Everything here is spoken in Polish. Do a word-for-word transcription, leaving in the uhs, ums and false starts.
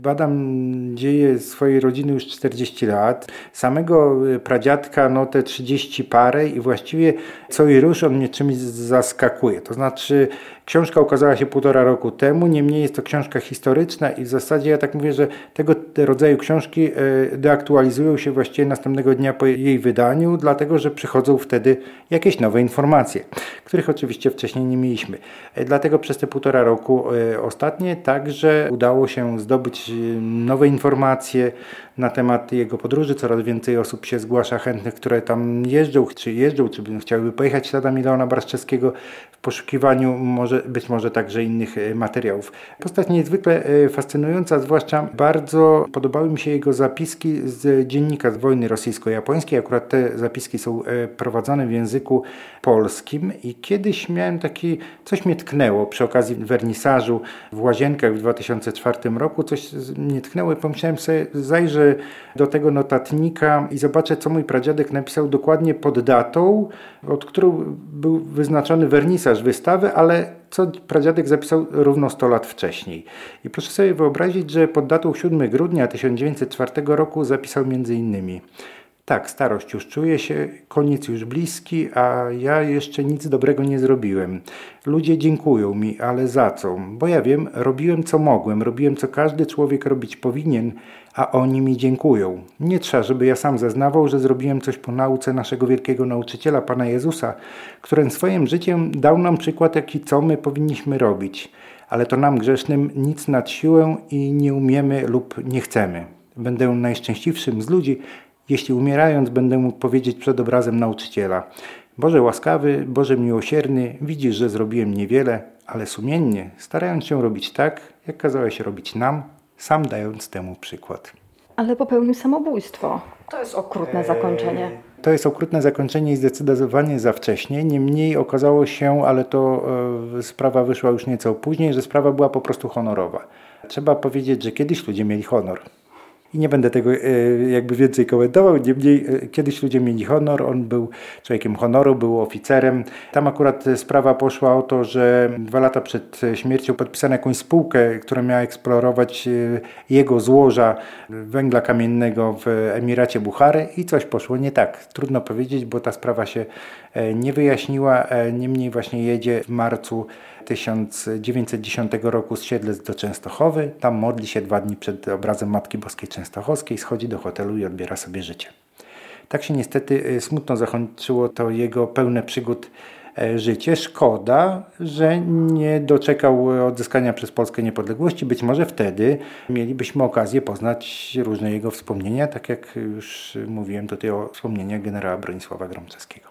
Badam dzieje swojej rodziny już czterdzieści lat. Samego pradziadka no te trzydzieści parę i właściwie co i rusz on mnie czymś zaskakuje. To znaczy książka ukazała się półtora roku temu, niemniej jest to książka historyczna i w zasadzie ja tak mówię, że tego rodzaju książki deaktualizują się właściwie następnego dnia po jej wydaniu, dlatego że przychodzą wtedy jakieś nowe informacje, których oczywiście wcześniej nie mieliśmy. Dlatego przez te półtora roku ostatnie także udało się zdobyć nowe informacje na temat jego podróży. Coraz więcej osób się zgłasza chętnych, które tam jeżdżą, czy jeżdżą, czy chciałyby pojechać śladami Leona Barszczewskiego w poszukiwaniu może, być może także innych materiałów. Postać niezwykle fascynująca, zwłaszcza bardzo podobały mi się jego zapiski z dziennika z wojny rosyjsko-japońskiej. Akurat te zapiski są prowadzone w języku polskim i kiedyś miałem taki, coś mnie tknęło przy okazji wernisażu w Łazienkach w dwa tysiące czwartym roku, coś mnie tknęło i pomyślałem sobie, zajrzę do tego notatnika i zobaczę, co mój pradziadek napisał dokładnie pod datą, od którą był wyznaczony wernisaż wystawy, ale co pradziadek zapisał równo sto lat wcześniej. I proszę sobie wyobrazić, że pod datą siódmego grudnia tysiąc dziewięćset czwartego roku zapisał między innymi: tak, starość już czuje się, koniec już bliski, a ja jeszcze nic dobrego nie zrobiłem. Ludzie dziękują mi, ale za co? Bo ja wiem, robiłem co mogłem, robiłem co każdy człowiek robić powinien, a oni mi dziękują. Nie trzeba, żeby ja sam zeznawał, że zrobiłem coś po nauce naszego wielkiego nauczyciela, Pana Jezusa, który swoim życiem dał nam przykład, jaki co my powinniśmy robić. Ale to nam grzesznym nic nad siłę i nie umiemy lub nie chcemy. Będę najszczęśliwszym z ludzi, jeśli umierając będę mógł powiedzieć przed obrazem nauczyciela: Boże łaskawy, Boże miłosierny, widzisz, że zrobiłem niewiele, ale sumiennie, starając się robić tak, jak kazałeś robić nam, sam dając temu przykład. Ale popełnił samobójstwo. To jest okrutne zakończenie. To jest okrutne zakończenie i zdecydowanie za wcześnie. Niemniej okazało się, ale to e, sprawa wyszła już nieco później, że sprawa była po prostu honorowa. Trzeba powiedzieć, że kiedyś ludzie mieli honor. I nie będę tego jakby więcej komentował, niemniej kiedyś ludzie mieli honor, on był człowiekiem honoru, był oficerem. Tam akurat sprawa poszła o to, że dwa lata przed śmiercią podpisano jakąś spółkę, która miała eksplorować jego złoża węgla kamiennego w Emiracie Buchary i coś poszło nie tak. Trudno powiedzieć, bo ta sprawa się nie wyjaśniła, niemniej właśnie jedzie w marcu tysiąc dziewięćset dziesiątego roku z Siedlec do Częstochowy. Tam modli się dwa dni przed obrazem Matki Boskiej Częstochowskiej, schodzi do hotelu i odbiera sobie życie. Tak się niestety smutno zakończyło to jego pełne przygód życie. Szkoda, że nie doczekał odzyskania przez Polskę niepodległości. Być może wtedy mielibyśmy okazję poznać różne jego wspomnienia, tak jak już mówiłem tutaj o wspomnieniach generała Bronisława Gromczewskiego.